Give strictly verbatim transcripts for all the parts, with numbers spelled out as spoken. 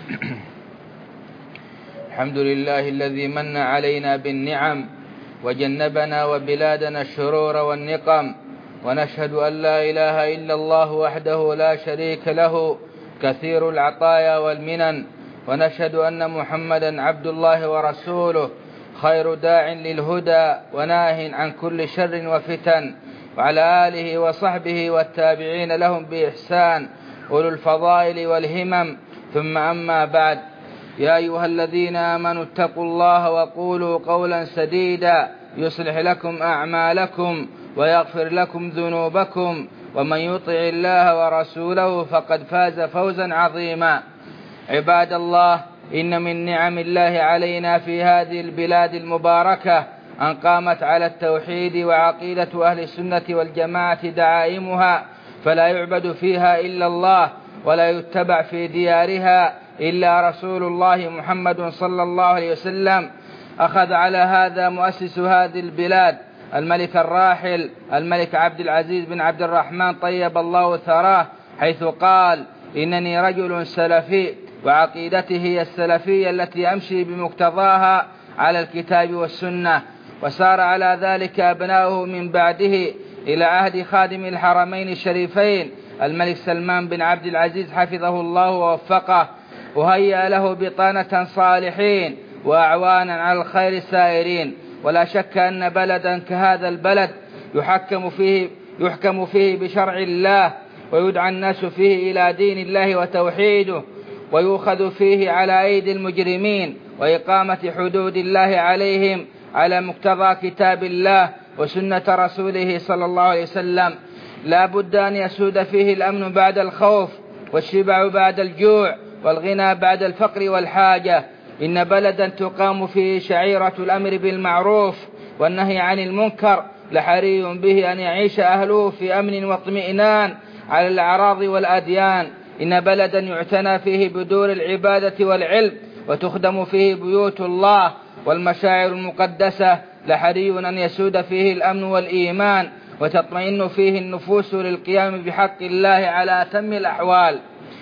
الحمد لله الذي من علينا بالنعم وجنبنا وبلادنا الشرور والنقم، ونشهد أن لا إله إلا الله وحده لا شريك له كثير العطايا والمنن، ونشهد أن محمدا عبد الله ورسوله خير داع للهدى وناه عن كل شر وفتن، وعلى آله وصحبه والتابعين لهم بإحسان أولو الفضائل والهمم. ثم أما بعد، يا أيها الذين آمنوا اتقوا الله وقولوا قولا سديدا يصلح لكم أعمالكم ويغفر لكم ذنوبكم، ومن يطع الله ورسوله فقد فاز فوزا عظيما. عباد الله، إن من نعم الله علينا في هذه البلاد المباركة أن قامت على التوحيد وعقيدة أهل السنة والجماعة دعائمها، فلا يعبد فيها إلا الله، ولا يتبع في ديارها إلا رسول الله محمد صلى الله عليه وسلم. أخذ على هذا مؤسس هذه البلاد الملك الراحل الملك عبد العزيز بن عبد الرحمن طيب الله ثراه، حيث قال: إنني رجل سلفي، وعقيدته هي السلفية التي أمشي بمقتضاها على الكتاب والسنة. وسار على ذلك أبناؤه من بعده إلى عهد خادم الحرمين الشريفين الملك سلمان بن عبد العزيز حفظه الله ووفقه، وهيأ له بطانة صالحين وأعوانا على الخير السائرين. ولا شك أن بلدا كهذا البلد يحكم فيه, يحكم فيه بشرع الله، ويدعى الناس فيه إلى دين الله وتوحيده، ويؤخذ فيه على أيدي المجرمين وإقامة حدود الله عليهم على مقتضى كتاب الله وسنة رسوله صلى الله عليه وسلم. لا بد أن يسود فيه الأمن بعد الخوف، والشبع بعد الجوع، والغنى بعد الفقر والحاجة. إن بلدا تقام فيه شعيرة الأمر بالمعروف والنهي عن المنكر لحري به أن يعيش أهله في أمن واطمئنان على الأعراض والأديان. إن بلدا يعتنى فيه بدور العبادة والعلم، وتخدم فيه بيوت الله والمشاعر المقدسة لحري أن يسود فيه الأمن والإيمان، وتطمئن فيه النفوس للقيام بحق الله على أتم الأحوال.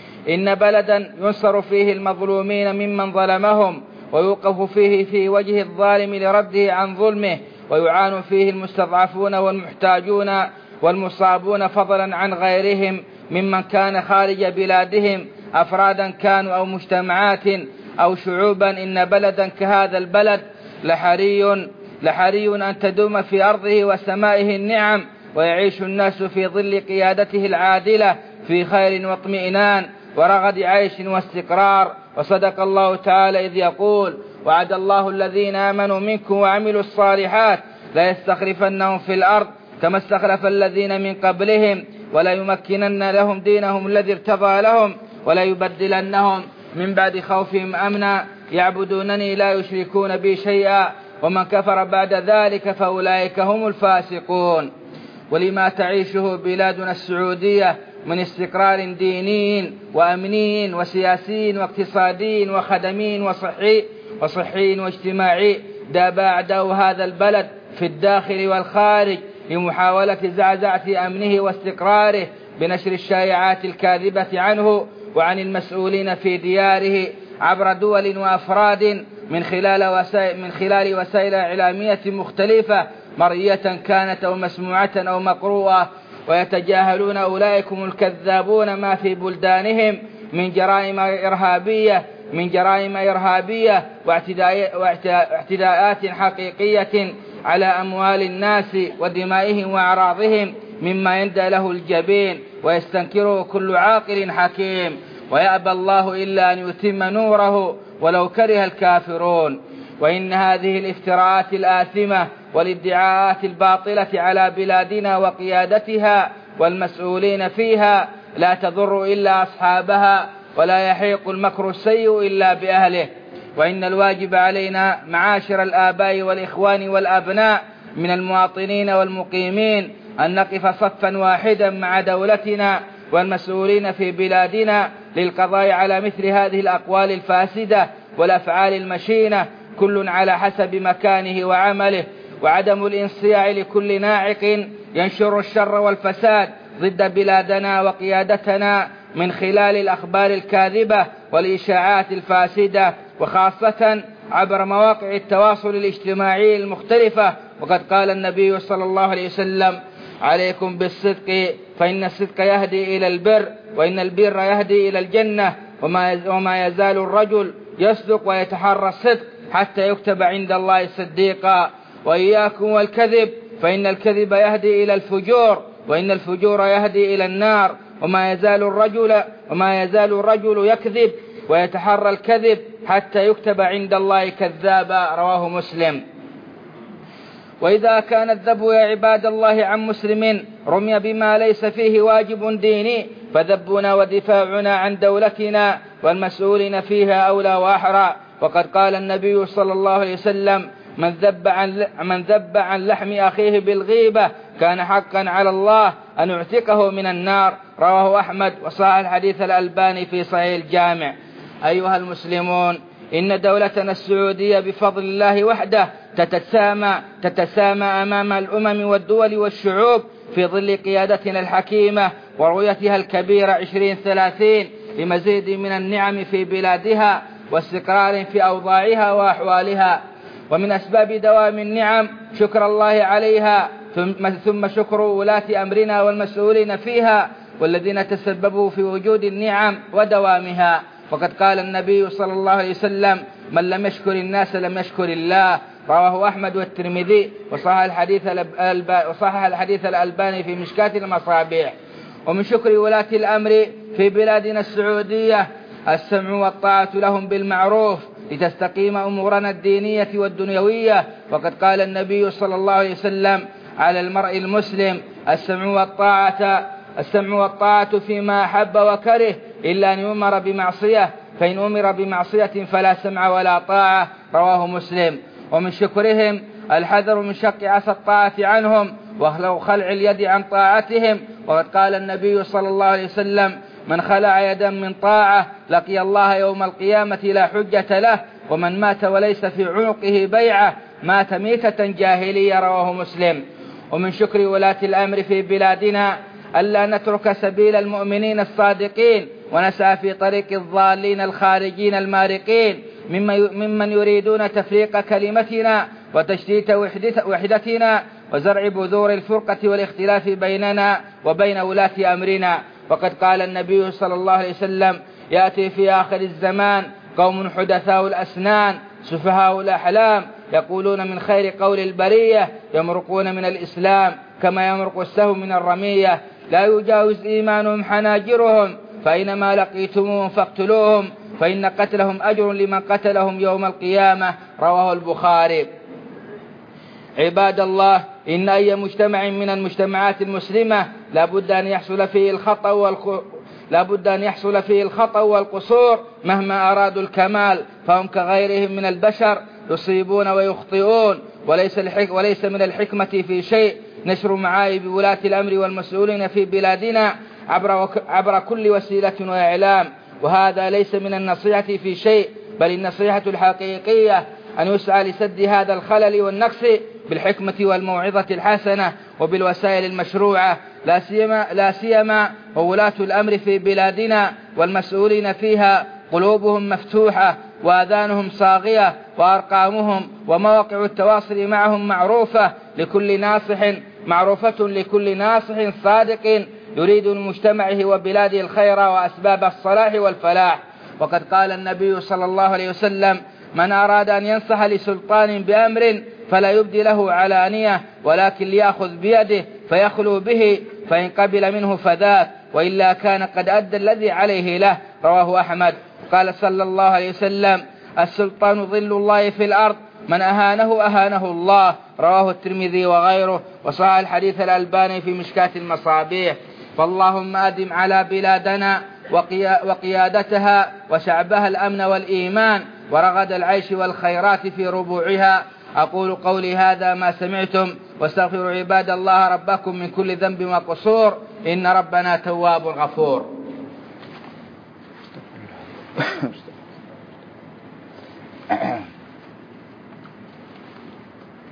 إن بلدا ينصر فيه المظلومين ممن ظلمهم، ويوقف فيه في وجه الظالم لرده عن ظلمه، ويعان فيه المستضعفون والمحتاجون والمصابون فضلا عن غيرهم ممن كان خارج بلادهم، أفرادا كانوا أو مجتمعات أو شعوبا. إن بلدا كهذا البلد لحري, لحري أن تدوم في أرضه وسمائه النعم، ويعيش الناس في ظل قيادته العادلة في خير واطمئنان ورغد عيش واستقرار. وصدق الله تعالى إذ يقول: وعد الله الذين آمنوا منكم وعملوا الصالحات لا يستخلفنهم في الأرض كما استخلف الذين من قبلهم، ولا يمكنن لهم دينهم الذي ارتضى لهم، ولا يبدلنهم من بعد خوفهم أمنا يعبدونني لا يشركون بي شيئا، ومن كفر بعد ذلك فأولئك هم الفاسقون. ولما تعيشه بلادنا السعودية من استقرار ديني وأمني وسياسي واقتصادي وخدمي وصحي وصحي واجتماعي، داب أعداء هذا البلد في الداخل والخارج لمحاولة زعزعة أمنه واستقراره بنشر الشائعات الكاذبة عنه وعن المسؤولين في دياره عبر دول وأفراد من خلال وسائل, من خلال وسائل إعلامية مختلفة مرئية كانت أو مسموعة أو مقروءة. ويتجاهلون أولئكم الكذابون ما في بلدانهم من جرائم إرهابية من جرائم إرهابية واعتداءات حقيقية على أموال الناس ودمائهم وأعراضهم مما يندى له الجبين ويستنكره كل عاقل حكيم. ويأبى الله إلا أن يتم نوره ولو كره الكافرون. وإن هذه الافتراءات الآثمة والادعاءات الباطلة على بلادنا وقيادتها والمسؤولين فيها لا تضر إلا أصحابها، ولا يحيق المكر السيء إلا بأهله. وإن الواجب علينا معاشر الآباء والإخوان والأبناء من المواطنين والمقيمين أن نقف صفا واحدا مع دولتنا والمسؤولين في بلادنا للقضاء على مثل هذه الأقوال الفاسدة والأفعال المشينة، كل على حسب مكانه وعمله، وعدم الانصياع لكل ناعق ينشر الشر والفساد ضد بلادنا وقيادتنا من خلال الأخبار الكاذبة والإشاعات الفاسدة، وخاصة عبر مواقع التواصل الاجتماعي المختلفة. وقد قال النبي صلى الله عليه وسلم: عليكم بالصدق فإن الصدق يهدي إلى البر، وإن البر يهدي إلى الجنة، وما يزال الرجل يصدق ويتحرى الصدق حتى يكتب عند الله صديقا. وإياكم والكذب فإن الكذب يهدي إلى الفجور، وإن الفجور يهدي إلى النار، وما يزال الرجل وما يزال الرجل يكذب ويتحرى الكذب حتى يكتب عند الله كذابا. رواه مسلم. وإذا كان الذب يا عباد الله عن مسلم رمي بما ليس فيه واجب ديني، فذبنا ودفاعنا عن دولتنا والمسؤولين فيها أولى وأحرى. وقد قال النبي صلى الله عليه وسلم: من ذب عن من ذب عن لحم أخيه بالغيبة كان حقا على الله أن يعتقه من النار. رواه أحمد، وصحح الحديث الألباني في صحيح الجامع. أيها المسلمون، إن دولتنا السعودية بفضل الله وحده تتسامى تتسامى أمام الأمم والدول والشعوب في ظل قيادتنا الحكيمة ورؤيتها الكبيرة عشرين ثلاثين لمزيد من النعم في بلادها واستقرار في أوضاعها وأحوالها. ومن أسباب دوام النعم شكر الله عليها، ثم شكر ولاة أمرنا والمسؤولين فيها والذين تسببوا في وجود النعم ودوامها. وقد قال النبي صلى الله عليه وسلم: من لم يشكر الناس لم يشكر الله. رواه أحمد والترمذي، وصحح الحديث وصحح الحديث الألباني في مشكاة المصابيح. ومن شكر ولاة الأمر في بلادنا السعودية السمع والطاعة لهم بالمعروف لتستقيم أمورنا الدينية والدنيوية. وقد قال النبي صلى الله عليه وسلم: على المرء المسلم السمع والطاعة السمع والطاعة فيما أحب وكره إلا أن يؤمر بمعصية، فإن أمر بمعصية فلا سمع ولا طاعة. رواه مسلم. ومن شكرهم الحذر من شق عصا الطاعة عنهم وخلع اليد عن طاعتهم. وقد قال النبي صلى الله عليه وسلم: من خلع يدا من طاعة لقي الله يوم القيامة لا حجة له، ومن مات وليس في عنقه بيعة مات ميتة جاهلية. رواه مسلم. ومن شكر ولاة الأمر في بلادنا ألا نترك سبيل المؤمنين الصادقين ونسعى في طريق الضالين الخارجين المارقين ممن يريدون تفريق كلمتنا وتشتيت وحدتنا وزرع بذور الفرقة والاختلاف بيننا وبين ولاة أمرنا. وقد قال النبي صلى الله عليه وسلم: يأتي في آخر الزمان قوم حدثاء الأسنان سفهاء الأحلام يقولون من خير قول البرية يمرقون من الإسلام كما يمرق السهم من الرمية، لا يجاوز إيمانهم حناجرهم، فإنما لقيتموهم فاقتلوهم فإن قتلهم أجر لمن قتلهم يوم القيامة. رواه البخاري. عباد الله، إن أي مجتمع من المجتمعات المسلمة لابد أن يحصل فيه الخطأ والخ... لابد أن يحصل فيه الخطأ والقصور مهما أرادوا الكمال، فهم كغيرهم من البشر يصيبون ويخطئون، وليس, الحك... وليس من الحكمة في شيء نشر معايب ولاة الأمر والمسؤولين في بلادنا عبر, وك... عبر كل وسيلة وإعلام، وهذا ليس من النصيحة في شيء، بل النصيحة الحقيقية أن يسعى لسد هذا الخلل والنقص بالحكمة والموعظة الحسنة وبالوسائل المشروعة، لا سيما, لا سيما وولاة الأمر في بلادنا والمسؤولين فيها قلوبهم مفتوحة وآذانهم صاغية وأرقامهم ومواقع التواصل معهم معروفة لكل ناصح معروفة لكل ناصح صادق يريد لمجتمعه وبلاده الخير وأسباب الصلاح والفلاح. وقد قال النبي صلى الله عليه وسلم: من أراد أن ينصح لسلطان بأمر فلا يبدي له علانية ولكن ليأخذ بيده فيخلو به، فإن قبل منه فذاك وإلا كان قد أدى الذي عليه له. رواه أحمد. قال صلى الله عليه وسلم: السلطان ظل الله في الأرض، من أهانه أهانه الله. رواه الترمذي وغيره، وصحح الحديث الألباني في مشكاة المصابيح. فاللهم أدم على بلادنا وقيادتها وشعبها الأمن والإيمان ورغد العيش والخيرات في ربوعها. أقول قولي هذا ما سمعتم، واستغفروا عباد الله ربكم من كل ذنب وقصور، إن ربنا تواب غفور.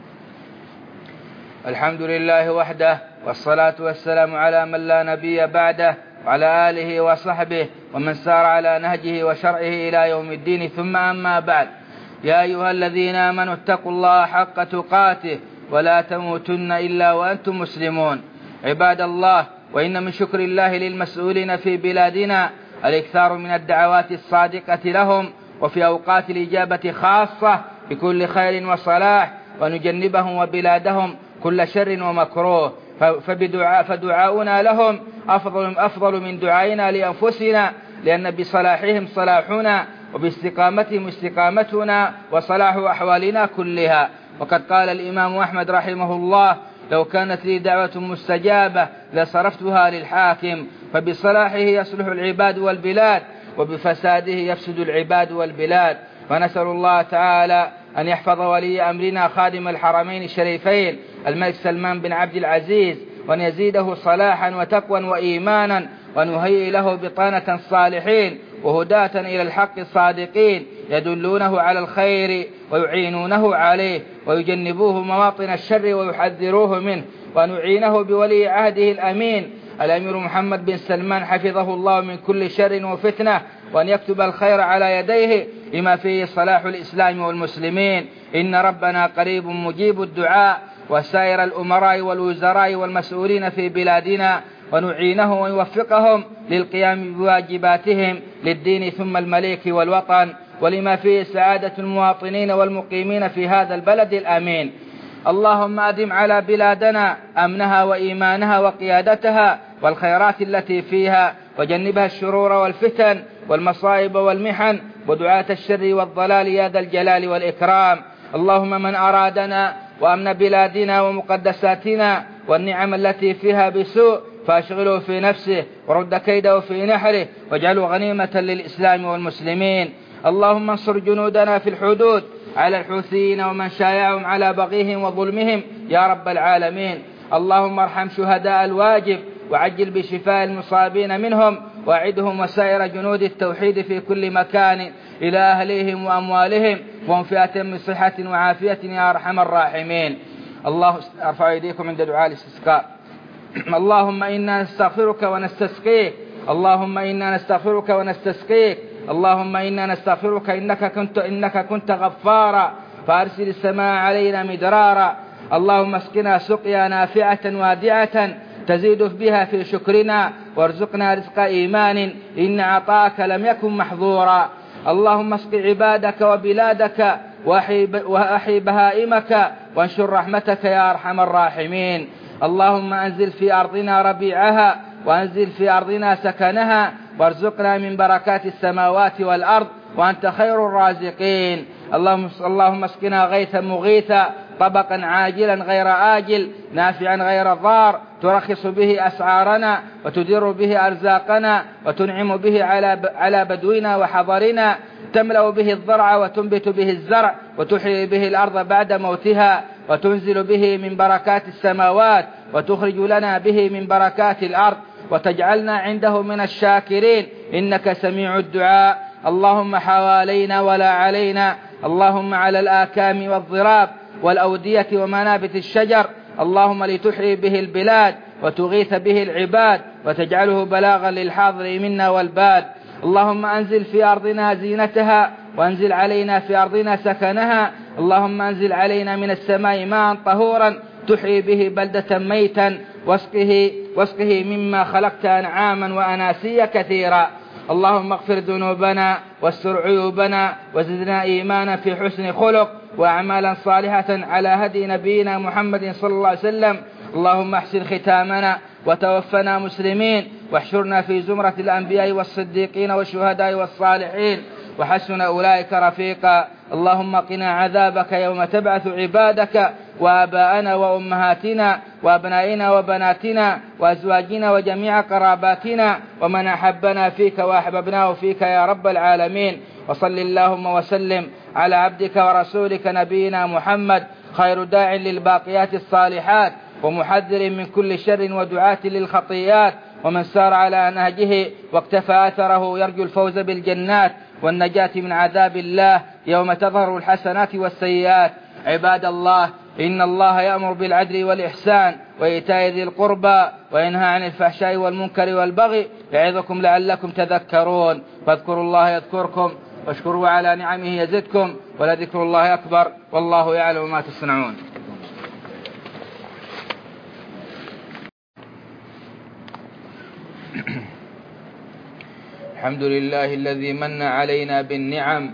الحمد لله وحده، والصلاة والسلام على من لا نبي بعده، وعلى آله وصحبه ومن سار على نهجه وشرعه إلى يوم الدين. ثم أما بعد، يا أيها الذين آمنوا اتقوا الله حق تقاته ولا تموتن إلا وأنتم مسلمون. عباد الله، وإن من شكر الله للمسؤولين في بلادنا الإكثار من الدعوات الصادقة لهم، وفي أوقات الإجابة خاصة بكل خير وصلاح، ونجنبهم وبلادهم كل شر ومكروه. فبدعاء فدعاؤنا لهم أفضل, أفضل من دعائنا لأنفسنا، لأن بصلاحهم صلاحنا، وباستقامتهم استقامتنا، وصلاح أحوالنا كلها. وقد قال الإمام أحمد رحمه الله: لو كانت لي دعوة مستجابة لصرفتها للحاكم، فبصلاحه يصلح العباد والبلاد، وبفساده يفسد العباد والبلاد. ونسأل الله تعالى أن يحفظ ولي أمرنا خادم الحرمين الشريفين الملك سلمان بن عبد العزيز، وأن يزيده صلاحا وتقوى وإيمانا، وأن يهيئ له بطانة الصالحين وهداة إلى الحق الصادقين يدلونه على الخير ويعينونه عليه، ويجنبوه مواطن الشر ويحذروه منه، وأن يعينه بولي عهده الأمين الأمير محمد بن سلمان حفظه الله من كل شر وفتنة، وأن يكتب الخير على يديه لما فيه صلاح الإسلام والمسلمين. إن ربنا قريب مجيب الدعاء، وسائر الأمراء والوزراء والمسؤولين في بلادنا، ونعينه ويوفقهم للقيام بواجباتهم للدين ثم الملك والوطن، ولما فيه سعادة المواطنين والمقيمين في هذا البلد الأمين. اللهم أدم على بلادنا أمنها وإيمانها وقيادتها والخيرات التي فيها، وجنبها الشرور والفتن والمصائب والمحن ودعاة الشر والضلال يا ذا الجلال والإكرام. اللهم من أرادنا وأمن بلادنا ومقدساتنا والنعم التي فيها بسوء فأشغله في نفسه، ورد كيده في نحره، واجعله غنيمة للإسلام والمسلمين. اللهم انصر جنودنا في الحدود على الحوثيين ومن شايعهم على بغيهم وظلمهم يا رب العالمين. اللهم ارحم شهداء الواجب، وعجل بشفاء المصابين منهم، واعدهم وسائر جنود التوحيد في كل مكان إلى أهليهم وأموالهم، وهم في أتم صحة وعافية يا أرحم الراحمين. الله ارفع أيديكم عند دعاء الاستسقاء. اللهم إنا نستغفرك ونستسقيك، اللهم إنا نستغفرك ونستسقيك، اللهم إنا نستغفرك إنك كنت, إنك كنت غفارا، فأرسل السماء علينا مدرارا. اللهم اسقنا سقيا نافعة وادعة تزيد بها في شكرنا، وارزقنا رزق إيمان إن عطاك لم يكن محظورا. اللهم اسق عبادك وبلادك، وأحي بهائمك، وانشر رحمتك يا أرحم الراحمين. اللهم أنزل في أرضنا ربيعها، وأنزل في أرضنا سكنها، وارزقنا من بركات السماوات والأرض، وأنت خير الرازقين. اللهم, اللهم اسقنا غيثا مغيثا، طبقا عاجلا غير آجل، نافعا غير ضار، ترخص به أسعارنا، وتدر به أرزاقنا، وتنعم به على على بدونا وحضرنا، تملأ به الضرع وتنبت به الزرع، وتحيي به الأرض بعد موتها، وتنزل به من بركات السماوات، وتخرج لنا به من بركات الأرض، وتجعلنا عنده من الشاكرين إنك سميع الدعاء. اللهم حوالينا ولا علينا، اللهم على الآكام والضراب والأودية ومنابت الشجر، اللهم لتحيي به البلاد وتغيث به العباد، وتجعله بلاغا للحاضر منا والباد. اللهم أنزل في أرضنا زينتها، وأنزل علينا في أرضنا سكنها. اللهم أنزل علينا من السماء ماء طهورا تحيي به بلدة ميتا، واسقه, واسقه مما خلقت أنعاما وأناسيا كثيرا. اللهم اغفر ذنوبنا واستر عيوبنا، وزدنا إيمانا في حسن خلق، وأعمالا صالحة على هدي نبينا محمد صلى الله عليه وسلم. اللهم احسن ختامنا، وتوفنا مسلمين، واحشرنا في زمرة الأنبياء والصديقين والشهداء والصالحين، وحسن أولئك رفيقا. اللهم قنا عذابك يوم تبعث عبادك، وآباءنا وأمهاتنا وأبنائنا وبناتنا وأزواجنا وجميع قراباتنا، ومن أحبنا فيك وأحببناه فيك يا رب العالمين. وصل اللهم وسلم على عبدك ورسولك نبينا محمد، خير داع للباقيات الصالحات، ومحذر من كل شر ودعاة للخطيئات، ومن سار على نهجه واقتفى أثره يرجو الفوز بالجنات والنجاة من عذاب الله يوم تظهر الحسنات والسيئات. عباد الله، إن الله يأمر بالعدل والإحسان وإيتاء ذي القربى وينهى عن الفحشاء والمنكر والبغي يعظكم لعلكم تذكرون. فاذكروا الله يذكركم واشكروا على نعمه يزدكم ولذكر الله أكبر والله يعلم ما تصنعون. الحمد لله الذي من علينا بالنعم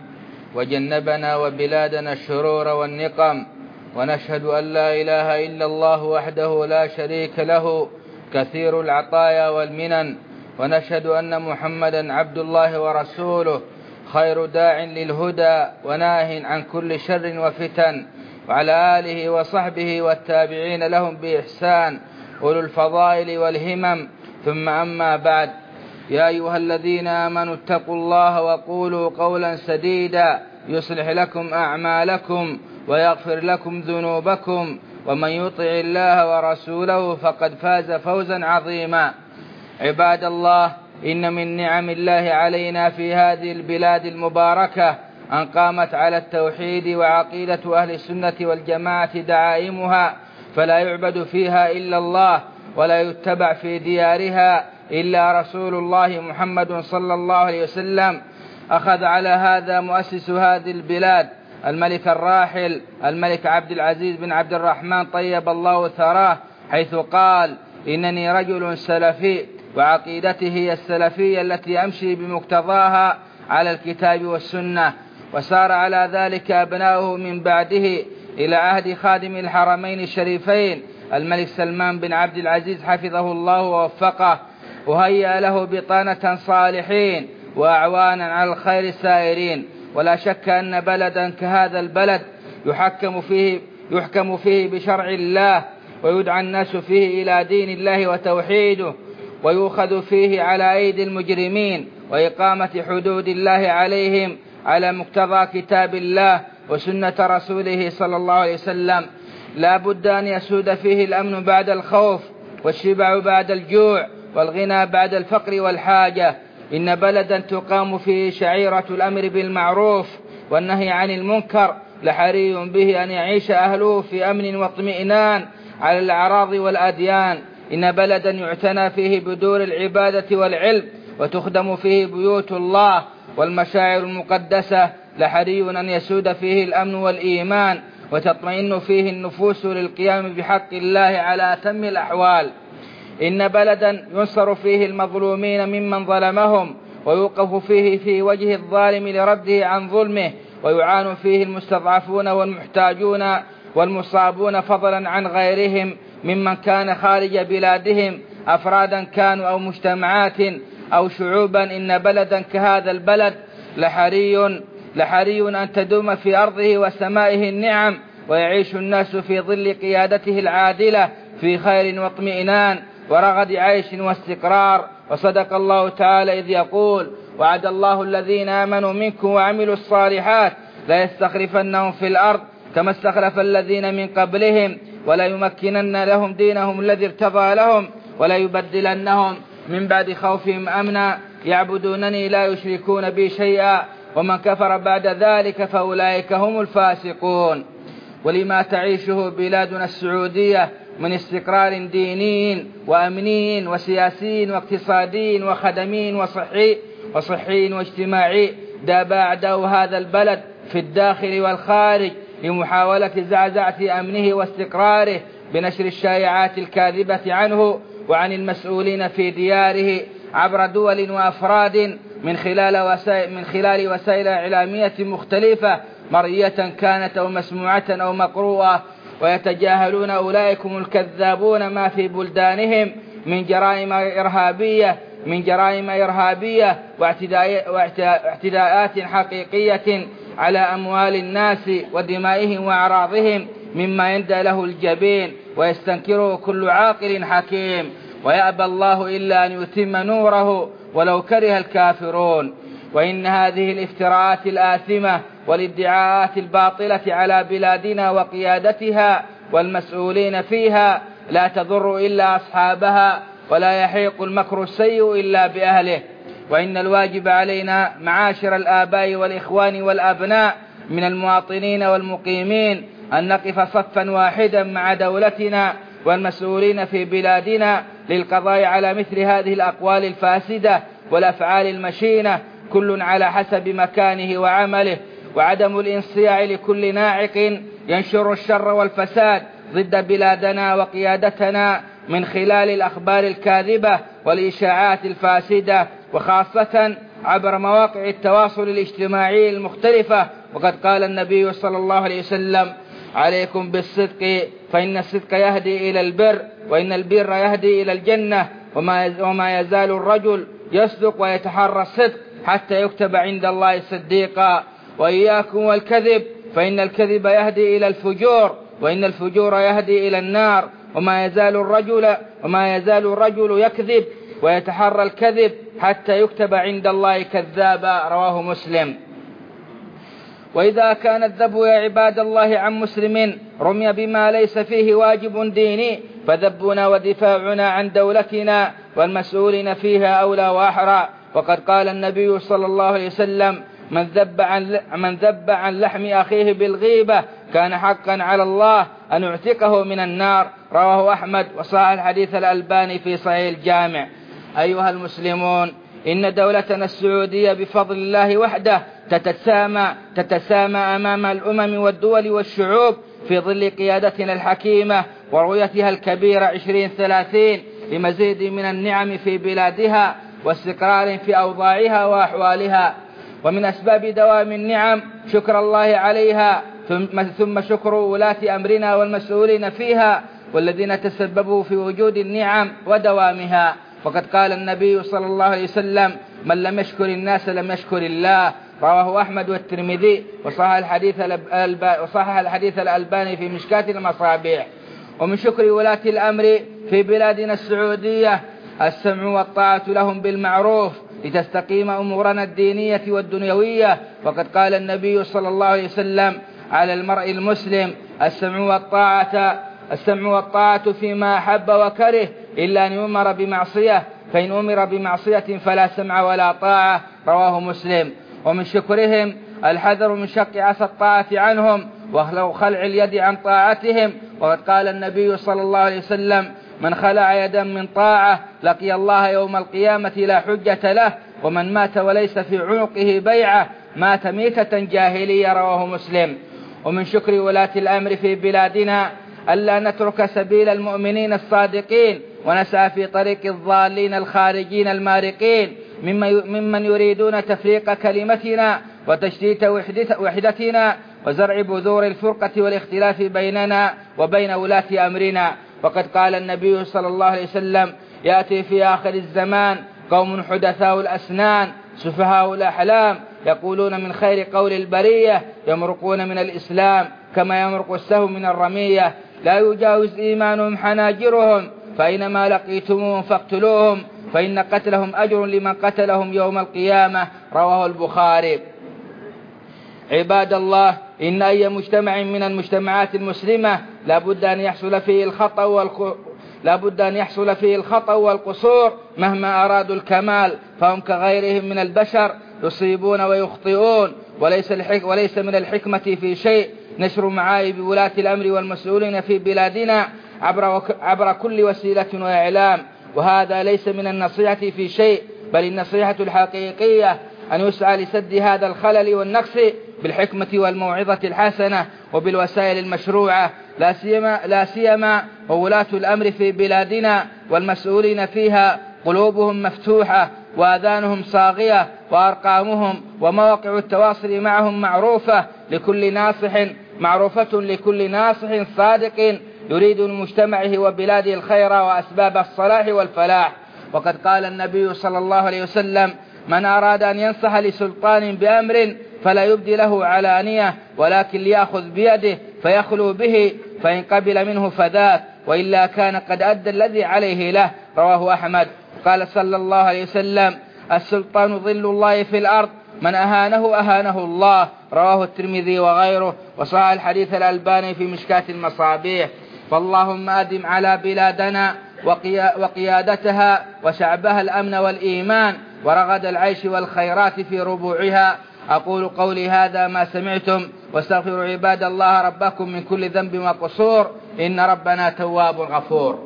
وجنبنا وبلادنا الشرور والنقم، ونشهد أن لا إله إلا الله وحده لا شريك له كثير العطايا والمنن، ونشهد أن محمدا عبد الله ورسوله خير داع للهدى وناه عن كل شر وفتن، وعلى آله وصحبه والتابعين لهم بإحسان أولو الفضائل والهمم. ثم أما بعد، يا أيها الذين آمنوا اتقوا الله وقولوا قولا سديدا يصلح لكم أعمالكم ويغفر لكم ذنوبكم، ومن يطع الله ورسوله فقد فاز فوزا عظيما. عباد الله، إن من نعم الله علينا في هذه البلاد المباركة أن قامت على التوحيد وعقيدة أهل السنة والجماعة دعائمها، فلا يعبد فيها إلا الله، ولا يتبع في ديارها إلا رسول الله محمد صلى الله عليه وسلم. أخذ على هذا مؤسس هذه البلاد الملك الراحل الملك عبد العزيز بن عبد الرحمن طيب الله ثراه، حيث قال: إنني رجل سلفي وعقيدته هي السلفية التي أمشي بمقتضاها على الكتاب والسنة. وسار على ذلك أبناؤه من بعده إلى عهد خادم الحرمين الشريفين الملك سلمان بن عبد العزيز حفظه الله ووفقه، وهيأ له بطانة صالحين وأعوانا على الخير السائرين. ولا شك أن بلدا كهذا البلد يحكم فيه, يحكم فيه بشرع الله، ويدعى الناس فيه إلى دين الله وتوحيده، ويؤخذ فيه على أيدي المجرمين وإقامة حدود الله عليهم على مقتضى كتاب الله وسنة رسوله صلى الله عليه وسلم. لا بد أن يسود فيه الأمن بعد الخوف، والشبع بعد الجوع، والغنى بعد الفقر والحاجة. إن بلدا تقام فيه شعيرة الأمر بالمعروف والنهي عن المنكر لحري به أن يعيش أهله في أمن واطمئنان على الأعراض والأديان. إن بلدا يعتنى فيه بدور العبادة والعلم، وتخدم فيه بيوت الله والمشاعر المقدسة لحري أن يسود فيه الأمن والإيمان، وتطمئن فيه النفوس للقيام بحق الله على أتم الأحوال. إن بلدا ينصر فيه المظلومين ممن ظلمهم، ويوقف فيه في وجه الظالم لرده عن ظلمه، ويعان فيه المستضعفون والمحتاجون والمصابون فضلا عن غيرهم ممن كان خارج بلادهم، أفرادا كانوا أو مجتمعات أو شعوبا. إن بلدا كهذا البلد لحري, لحري أن تدوم في أرضه وسمائه النعم، ويعيش الناس في ظل قيادته العادلة في خير واطمئنان ورغد عيش واستقرار. وصدق الله تعالى إذ يقول: وعد الله الذين آمنوا منكم وعملوا الصالحات لا يستخلفنهم في الأرض كما استخلف الذين من قبلهم، ولا يمكنن لهم دينهم الذي ارتضى لهم، ولا يبدلنهم من بعد خوفهم أمنا يعبدونني لا يشركون بي شيئا، ومن كفر بعد ذلك فأولئك هم الفاسقون. ولما تعيشه بلادنا السعودية من استقرار ديني وأمني وسياسي واقتصادي وخدمي وصحي وصحي واجتماعي، داب أعداء هذا البلد في الداخل والخارج لمحاولة زعزعة أمنه واستقراره بنشر الشائعات الكاذبة عنه وعن المسؤولين في دياره عبر دول وأفراد من خلال وسائل, من خلال وسائل إعلامية مختلفة مرئية كانت أو مسموعة أو مقروءة. ويتجاهلون أولئكم الكذابون ما في بلدانهم من جرائم إرهابية من جرائم إرهابية واعتداءات حقيقية على أموال الناس ودمائهم وأعراضهم مما يندى له الجبين ويستنكره كل عاقل حكيم. ويأبى الله إلا أن يتم نوره ولو كره الكافرون. وإن هذه الافتراءات الآثمة والادعاءات الباطلة على بلادنا وقيادتها والمسؤولين فيها لا تضر إلا أصحابها، ولا يحيق المكر السيء إلا بأهله. وإن الواجب علينا معاشر الآباء والإخوان والأبناء من المواطنين والمقيمين أن نقف صفا واحدا مع دولتنا والمسؤولين في بلادنا للقضاء على مثل هذه الأقوال الفاسدة والأفعال المشينة، كل على حسب مكانه وعمله، وعدم الانصياع لكل ناعق ينشر الشر والفساد ضد بلادنا وقيادتنا من خلال الأخبار الكاذبة والإشاعات الفاسدة، وخاصة عبر مواقع التواصل الاجتماعي المختلفة. وقد قال النبي صلى الله عليه وسلم: عليكم بالصدق فإن الصدق يهدي إلى البر، وإن البر يهدي إلى الجنة، وما يزال الرجل يصدق ويتحرى الصدق حتى يكتب عند الله صديقا. وإياكم والكذب فإن الكذب يهدي إلى الفجور، وإن الفجور يهدي إلى النار، وما يزال الرجل وما يزال الرجل يكذب ويتحرى الكذب حتى يكتب عند الله كذابا. رواه مسلم. وإذا كان الذب يا عباد الله عن مسلم رمي بما ليس فيه واجب ديني، فذبنا ودفاعنا عن دولتنا والمسؤولين فيها أولى وأحرى. وقد قال النبي صلى الله عليه وسلم: من ذب عن من ذب عن لحم أخيه بالغيبة كان حقا على الله أن يعتقه من النار. رواه أحمد، وصحح الحديث الألباني في صحيح الجامع. أيها المسلمون، إن دولتنا السعودية بفضل الله وحده تتسامى تتسامى أمام الأمم والدول والشعوب في ظل قيادتنا الحكيمة ورؤيتها الكبيرة عشرين ثلاثين لمزيد من النعم في بلادها واستقرار في أوضاعها وأحوالها. ومن أسباب دوام النعم شكر الله عليها، ثم شكر ولاة أمرنا والمسؤولين فيها والذين تسببوا في وجود النعم ودوامها. وقد قال النبي صلى الله عليه وسلم: من لم يشكر الناس لم يشكر الله. رواه أحمد والترمذي، وصحح الحديث وصحح الحديث الألباني في مشكاة المصابيح. ومن شكر ولاة الأمر في بلادنا السعودية السمع والطاعة لهم بالمعروف لتستقيم أمورنا الدينية والدنيوية. وقد قال النبي صلى الله عليه وسلم: على المرء المسلم السمع والطاعة السمع والطاعة فيما أحب وكره إلا أن يؤمر بمعصية، فإن أمر بمعصية فلا سمع ولا طاعة. رواه مسلم. ومن شكرهم الحذر من شق عصا الطاعة عنهم وخلع اليد عن طاعتهم. وقد قال النبي صلى الله عليه وسلم: من خلع يدا من طاعة لقي الله يوم القيامة لا حجة له، ومن مات وليس في عنقه بيعة مات ميتة جاهلية. رواه مسلم. ومن شكر ولاة الأمر في بلادنا ألا نترك سبيل المؤمنين الصادقين ونسعى في طريق الضالين الخارجين المارقين ممن يريدون تفريق كلمتنا وتشتيت وحدتنا وزرع بذور الفرقة والاختلاف بيننا وبين ولاة أمرنا. وقد قال النبي صلى الله عليه وسلم: يأتي في آخر الزمان قوم حدثاء الأسنان سفهاء الأحلام يقولون من خير قول البرية يمرقون من الإسلام كما يمرق السهم من الرمية، لا يجاوز إيمانهم حناجرهم، فإنما لقيتموهم فاقتلوهم فإن قتلهم أجر لمن قتلهم يوم القيامة. رواه البخاري. عباد الله، إن أي مجتمع من المجتمعات المسلمة لابد أن يحصل فيه الخطأ والخ... لابد أن يحصل فيه الخطأ والقصور مهما أرادوا الكمال، فهم كغيرهم من البشر يصيبون ويخطئون، وليس, الحك... وليس من الحكمة في شيء نشر معايب ولاة الأمر والمسؤولين في بلادنا عبر, وك... عبر كل وسيلة وإعلام، وهذا ليس من النصيحة في شيء، بل النصيحة الحقيقية أن يسعى لسد هذا الخلل والنقص بالحكمة والموعظة الحسنة وبالوسائل المشروعة، لا سيما, لا سيما وولاة الأمر في بلادنا والمسؤولين فيها قلوبهم مفتوحة وآذانهم صاغية وأرقامهم ومواقع التواصل معهم معروفة لكل ناصح معروفة لكل ناصح صادق يريد لمجتمعه وبلاده الخير وأسباب الصلاح والفلاح. وقد قال النبي صلى الله عليه وسلم: من أراد أن ينصح لسلطان بأمر فلا يبدي له علانية، ولكن ليأخذ بيده فيخلو به، فإن قبل منه فذاك، وإلا كان قد أدى الذي عليه له. رواه أحمد. قال صلى الله عليه وسلم: السلطان ظل الله في الأرض، من أهانه أهانه الله. رواه الترمذي وغيره، وصحح الحديث الألباني في مشكاة المصابيح. فاللهم أدم على بلادنا وقيادتها وشعبها الأمن والإيمان ورغد العيش والخيرات في ربوعها، أقول قولي هذا ما سمعتم، واستغفروا عباد الله ربكم من كل ذنب وقصور، إن ربنا تواب غفور.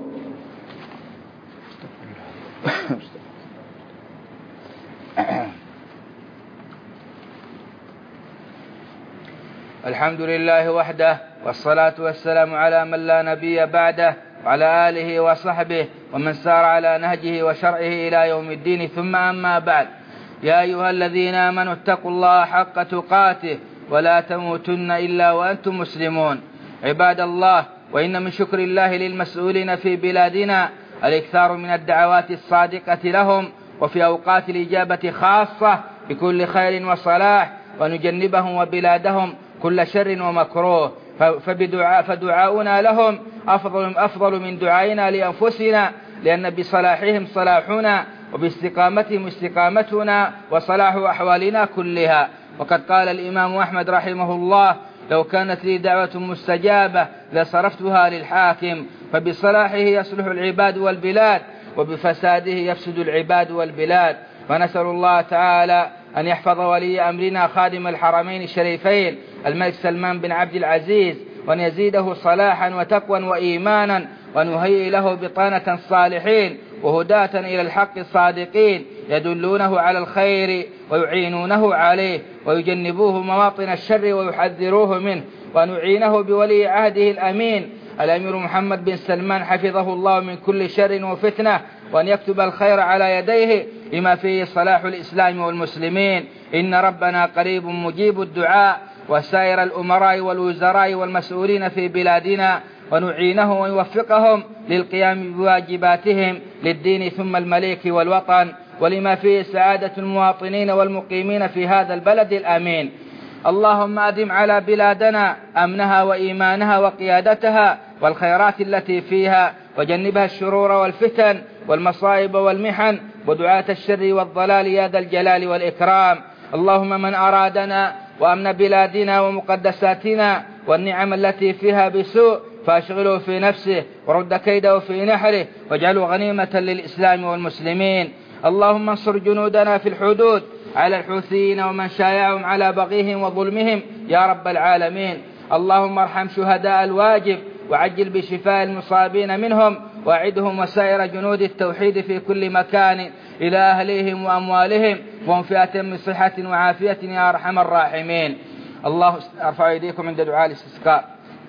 الحمد لله وحده، والصلاة والسلام على من لا نبي بعده، وعلى آله وصحبه ومن سار على نهجه وشرعه إلى يوم الدين، ثم أما بعد. يا أيها الذين آمنوا اتقوا الله حق تقاته ولا تموتن إلا وأنتم مسلمون. عباد الله، وإن من شكر الله للمسؤولين في بلادنا الإكثار من الدعوات الصادقة لهم، وفي أوقات الإجابة خاصة بكل خير وصلاح، ونجنبهم وبلادهم كل شر ومكروه، فبدعاء فدعاؤنا لهم أفضل, أفضل من دعائنا لأنفسنا، لأن بصلاحهم صلاحنا، وباستقامتهم استقامتنا، وصلاح أحوالنا كلها. وقد قال الإمام أحمد رحمه الله: لو كانت لي دعوة مستجابة لصرفتها للحاكم، فبصلاحه يصلح العباد والبلاد، وبفساده يفسد العباد والبلاد. ونسأل الله تعالى أن يحفظ ولي أمرنا خادم الحرمين الشريفين الملك سلمان بن عبد العزيز، وأن يزيده صلاحا وتقوى وإيمانا، وأن يهيئ له بطانة الصالحين وهداة إلى الحق الصادقين، يدلونه على الخير ويعينونه عليه، ويجنبوه مواطن الشر ويحذروه منه، وأن يعينه بولي عهده الأمين الأمير محمد بن سلمان حفظه الله من كل شر وفتنة، وأن يكتب الخير على يديه لما فيه صلاح الإسلام والمسلمين. إن ربنا قريب مجيب الدعاء، وسائر الأمراء والوزراء والمسؤولين في بلادنا، ونعينه ويوفقهم للقيام بواجباتهم للدين ثم الملك والوطن، ولما فيه سعادة المواطنين والمقيمين في هذا البلد الأمين. اللهم أدم على بلادنا أمنها وإيمانها وقيادتها والخيرات التي فيها، وجنبها الشرور والفتن والمصائب والمحن ودعاة الشر والضلال يا ذا الجلال والإكرام. اللهم من أرادنا وأمن بلادنا ومقدساتنا والنعم التي فيها بسوء فأشغله في نفسه، ورد كيده في نحره، واجعله غنيمة للإسلام والمسلمين. اللهم انصر جنودنا في الحدود على الحوثيين ومن شايعهم على بغيهم وظلمهم يا رب العالمين. اللهم ارحم شهداء الواجب، وعجل بشفاء المصابين منهم، واعدهم وسائر جنود التوحيد في كل مكان إلى أهليهم وأموالهم، وهم في أتم صحة وعافية يا أرحم الراحمين. الله ارفع أيديكم عند دعاء الاستسقاء.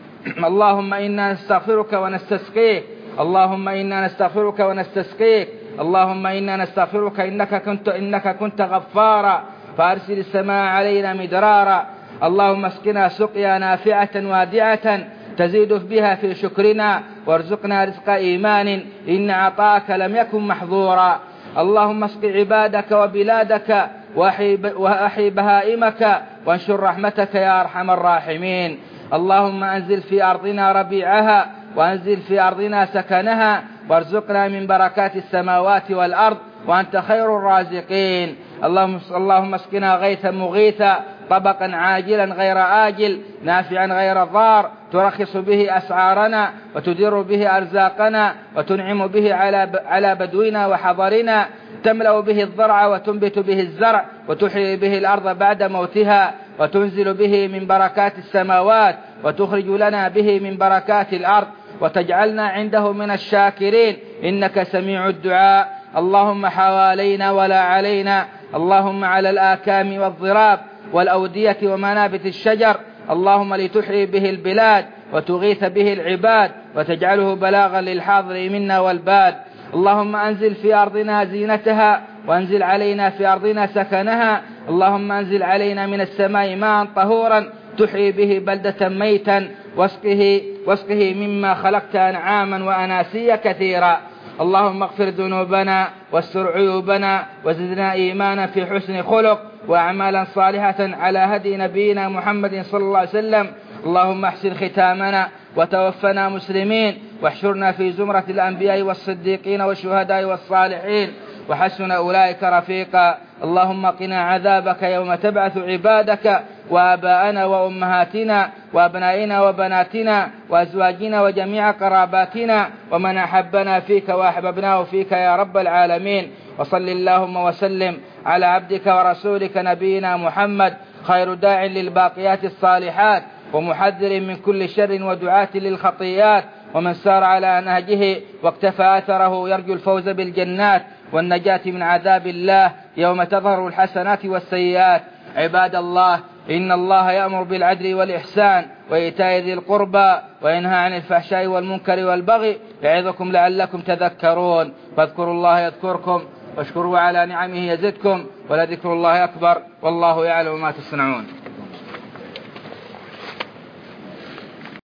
اللهم إنا نستغفرك ونستسقيك، اللهم إنا نستغفرك ونستسقيك، اللهم إنا نستغفرك إنك كنت, إنك كنت غفارا، فأرسل السماء علينا مدرارا. اللهم اسقنا سقيا نافعة وادعة تزيد بها في شكرنا، وارزقنا رزق إيمان إن عطاك لم يكن محظورا. اللهم اسق عبادك وبلادك، وأحي بهائمك، وانشر رحمتك يا أرحم الراحمين. اللهم أنزل في أرضنا ربيعها، وأنزل في أرضنا سكنها، وارزقنا من بركات السماوات والأرض، وأنت خير الرازقين. اللهم, اللهم اسقنا غيثا مغيثا، طبقا عاجلا غير آجل، نافعا غير ضار، ترخص به أسعارنا، وتدر به أرزاقنا، وتنعم به على على بدونا وحضرنا، تملأ به الضرع وتنبت به الزرع، وتحيي به الأرض بعد موتها، وتنزل به من بركات السماوات، وتخرج لنا به من بركات الأرض، وتجعلنا عنده من الشاكرين، إنك سميع الدعاء. اللهم حوالينا ولا علينا، اللهم على الآكام والضراب والأودية ومنابت الشجر، اللهم لتحيي به البلاد وتغيث به العباد، وتجعله بلاغا للحاضر منا والباد. اللهم أنزل في أرضنا زينتها، وأنزل علينا في أرضنا سكنها. اللهم أنزل علينا من السماء ماء طهورا تحيي به بلدة ميتا، واسقه, واسقه مما خلقت أنعاما وأناسيا كثيرا. اللهم اغفر ذنوبنا واستر عيوبنا، وزدنا إيمانا في حسن خلق، وأعمالا صالحة على هدي نبينا محمد صلى الله عليه وسلم. اللهم احسن ختامنا، وتوفنا مسلمين، واحشرنا في زمرة الأنبياء والصديقين والشهداء والصالحين، وحسن أولئك رفيقا. اللهم قنا عذابك يوم تبعث عبادك وآباءنا وأمهاتنا وأبنائنا وبناتنا وأزواجنا وجميع قراباتنا ومن أحبنا فيك وأحببناه فيك يا رب العالمين. وصل اللهم وسلم على عبدك ورسولك نبينا محمد، خير داع للباقيات الصالحات ومحذر من كل شر ودعاة للخطيات، ومن سار على نهجه واقتفى أثره يرجو الفوز بالجنات والنجاة من عذاب الله يوم تظهر الحسنات والسيئات. عباد الله، إن الله يأمر بالعدل والإحسان وإيتاء ذي القربى وينهى عن الفحشاء والمنكر والبغي يعظكم لعلكم تذكرون. فاذكروا الله يذكركم واشكروا على نعمه يزدكم ولذكر الله أكبر والله يعلم ما تصنعون.